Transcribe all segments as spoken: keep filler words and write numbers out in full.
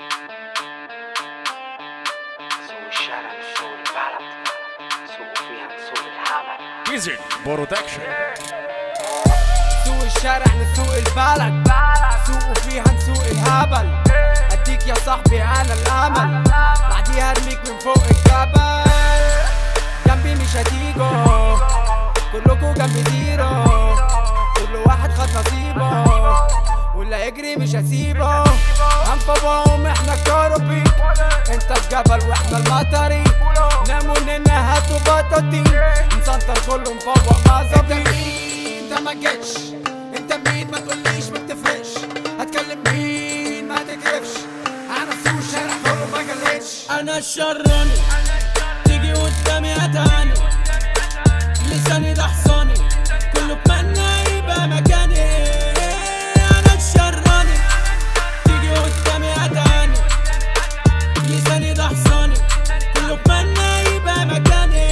سوق الشارع مش سوق البلد، سوق فيها سوق الهبل. ويزرد برودكشن. سوق الشارع لسوق البلد، سوق فيها نسوق الهبل. اديك يا صاحبي انا الامل، بعديها ارميك من فوق الجبل. جنبي مش هتيجوا، كلكوا جنبي زيرو، كل واحد خد نصيبه، واللي هيجري مش هسيبه. هنفوقهم احنا الكروبي، انت الجبل واحنا المطري. ناموا لنا هاتوا بطاطين، نسنطر كله مفوق مظبي. انت ما جيتش، انت مين ما تقوليش ما بتفرقش. هتكلم مين ما تكرفش، انا سوق الشارع كله ما جليتش. انا الشراني تيجي قدامي هتهاني، لساني ده حصاني كله بمنا يبقى مكاني. انا الشراني تيجي قدامي هتهاني، لساني ده حصاني كله بمنا يبقى مكاني.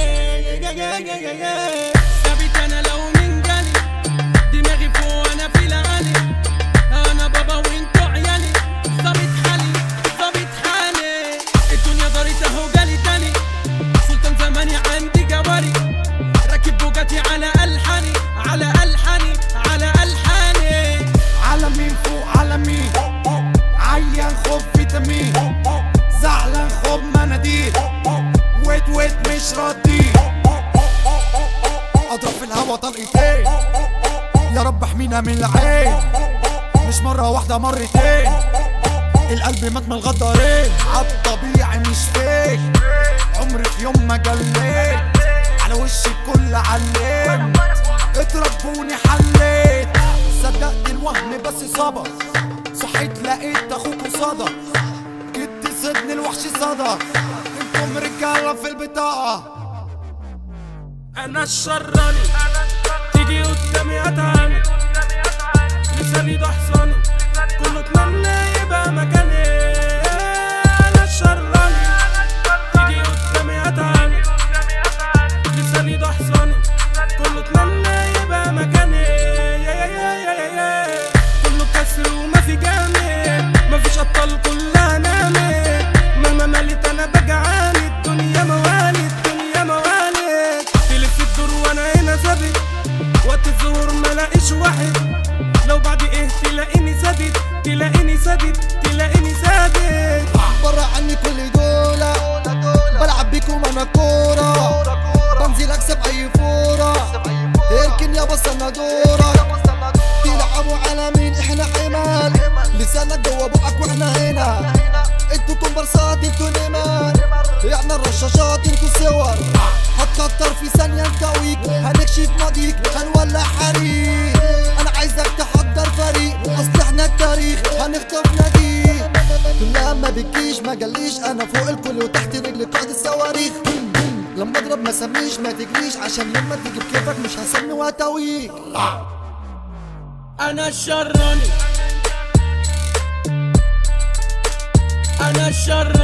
ثابت انا لو من جالي، دماغي فوق انا في العالي. انا بابا وانتو عيالي، ظابط حالي ظابط حالي. الدنيا دارت اهو جالي تاني، سلطان زماني عندي جواري. راكب بوجاتي على الحاني على الحاني على الحاني. على مين فوق على مين، عيان خوف فيتامين، زعلان خوف مناديل، ويت ويت مش راضي. اضرب في الهوا طلقتين، يا رب احمينا من العين. مش مرة واحدة مرتين، القلب مات من الغدارين. عالطبيعي مش فيك، عمري في يوم ما جليت، على وشي الكل علمت. اتربوني حليت، صدقت الوهم بس صبر. صحيت لقيت اخوك صدى، جيت صدني الوحش صدى. انتم رجالة في البطاقة. انا الشراني تيجي قدامي هتهاني، لساني ده حصاني كله اتمنى يبقى مكاني. انا الشراني تيجي قدامي هتهاني، لساني ده حصاني كله اتمنى يبقى مكاني. يا يا يا يا يا كله كسر وما في جامد، مفيش ابطال كلها نامت. مهما مليت انا بجعاني، الدنيا موالي الدنيا موالي. تلف الدور وانا هنا ثابت، وقت الظهور ملاقيش واحد. لو بعد ايه تلاقيني ثابت، تلاقيني ثابت تلاقيني ثابت. برا عني كل دولة، بلعب بيكم انا كورة، بنزل اكسب اي فورة. اركن يا بس انا دورك، تلعبوا على مين احنا حمال. لسانك جوا بقك واحنا هنا، انتوا كومبارسات انتوا نيمان، احنا الرشاشات انتوا صور. هتكتر في ثانية نكويك، هنكشف ماضيك هنولع حريق. انا عايزك تحضر فريق، اصل احنا التاريخ هنخطف ناديك. كلها ما بتجيش ما جاليش، انا فوق الكل وتحت رجلي قاعد الصواريخ. لما اضرب ما سميش ما تجريش، عشان لما تيجي بكيفك مش هسمي وهتويك. انا الشراني انا الشراني